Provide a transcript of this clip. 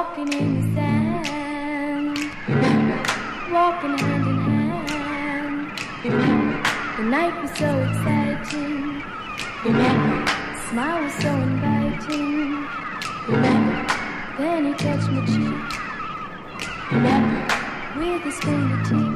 walking in the sand. Remember, walking hand in hand. Remember, the night was so exciting. Remember, the smile was so inviting. Remember, then he touched my cheek. Remember, with his fingertips.